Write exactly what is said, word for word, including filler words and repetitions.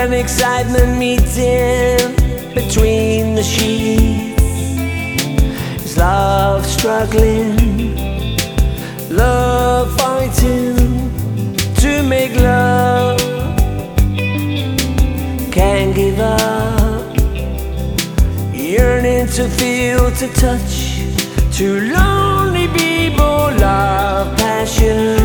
and excitement meeting between the sheets. Is love struggling, love fighting to make love, can't give up, yearning to feel, to touch, two lonely people, love, passion.